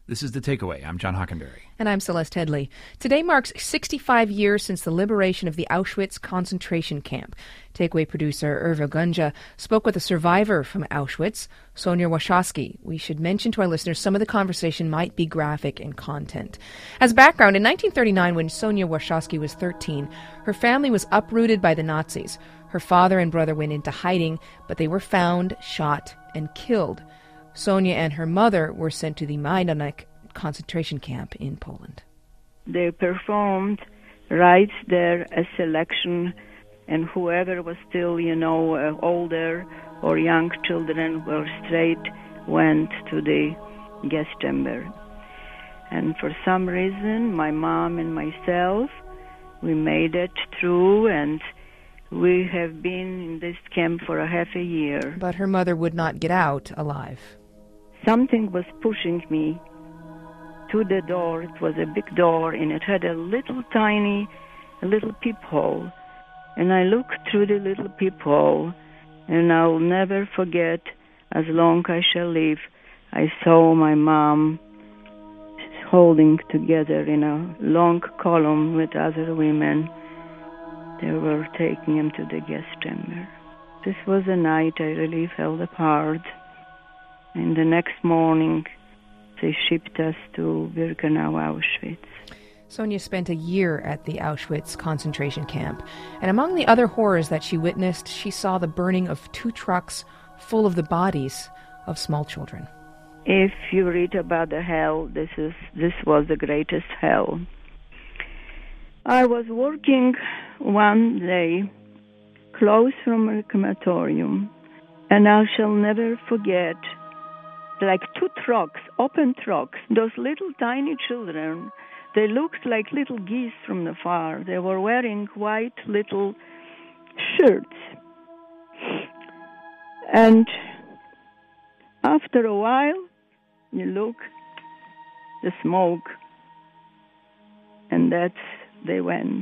This is The Takeaway. I'm John Hockenberry. And I'm Celeste Headley. Today marks 65 years since the liberation of the Auschwitz concentration camp. Takeaway producer Irva Gunja spoke with a survivor from Auschwitz, Sonia Warshawski. We should mention to our listeners some of the conversation might be graphic in content. As background, in 1939, when Sonia Warshawski was 13, her family was uprooted by the Nazis. Her father and brother went into hiding, but they were found, shot, and killed. Sonia and her mother were sent to the Majdanek concentration camp in Poland. They performed rites there as selection, and whoever was still, older or young children were straight went to the gas chamber. And for some reason, my mom and myself, we made it through, and we have been in this camp for a half a year. But her mother would not get out alive. Something was pushing me to the door. It was a big door, and it had a little peephole. And I looked through the little peephole, and I'll never forget, as long as I shall live, I saw my mom holding together in a long column with other women. They were taking him to the gas chamber. This was a night I really fell apart. And the next morning, they shipped us to Birkenau, Auschwitz. Sonia spent a year at the Auschwitz concentration camp. And among the other horrors that she witnessed, she saw the burning of 2 trucks full of the bodies of small children. If you read about the hell, this was the greatest hell. I was working one day close from a crematorium, and I shall never forget, like 2 trucks, open trucks, those little tiny children, they looked like little geese from the far. They were wearing white little shirts. And after a while, you look, the smoke, and they went.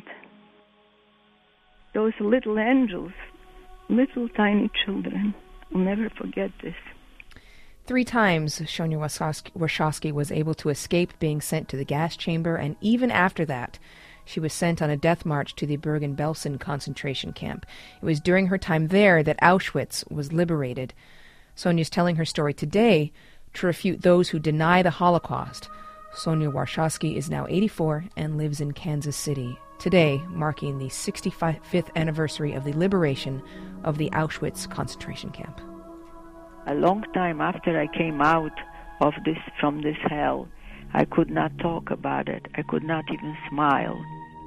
Those little angels, little tiny children. I'll never forget this. 3 times, Sonia Warshawski was able to escape being sent to the gas chamber, and even after that, she was sent on a death march to the Bergen-Belsen concentration camp. It was during her time there that Auschwitz was liberated. Sonia's telling her story today to refute those who deny the Holocaust. Sonia Warshawski is now 84 and lives in Kansas City, today marking the 65th anniversary of the liberation of the Auschwitz concentration camp. A long time after I came out from this hell, I could not talk about it. I could not even smile.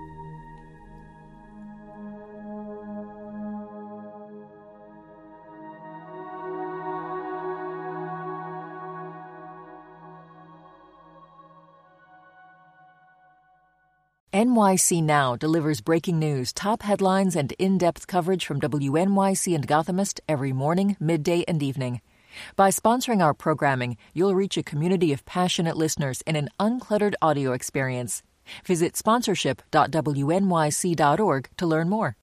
NYC Now delivers breaking news, top headlines, and in-depth coverage from WNYC and Gothamist every morning, midday, and evening. By sponsoring our programming, you'll reach a community of passionate listeners in an uncluttered audio experience. Visit sponsorship.wnyc.org to learn more.